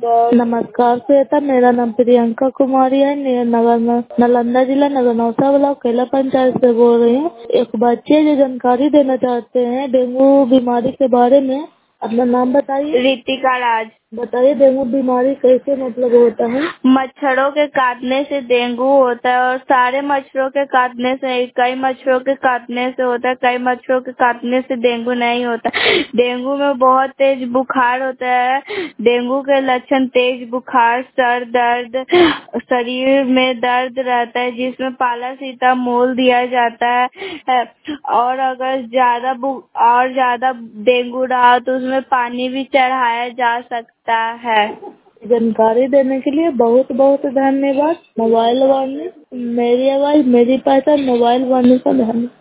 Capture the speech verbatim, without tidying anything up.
नमस्कार श्वेता, मेरा नाम प्रियंका कुमारी है। ने- नगर नालंदा जिला नगर नौसा ब्लॉक केला पंचायत से बोल रही हूँ। एक बच्चे जो जानकारी देना चाहते हैं डेंगू बीमारी के बारे में। अपना नाम बताइए। रितिका राज। बताइए डेंगू बीमारी कैसे मतलब होता है? मच्छरों के काटने से डेंगू होता है और सारे मच्छरों के काटने से, कई मच्छरों के काटने से होता है, कई मच्छरों के काटने से डेंगू नहीं होता। डेंगू में बहुत तेज बुखार होता है। डेंगू के लक्षण तेज बुखार, सर दर्द, शरीर में दर्द रहता है जिसमें पालासीटामोल दिया जाता है। और अगर ज्यादा और ज्यादा डेंगू रहा तो उसमें पानी भी चढ़ाया जा सकता है। जानकारी देने के लिए बहुत बहुत धन्यवाद। मोबाइल वार्निंग, मेरी आवाज मेरी पहचान, मोबाइल वार्निंग का धन्यवाद।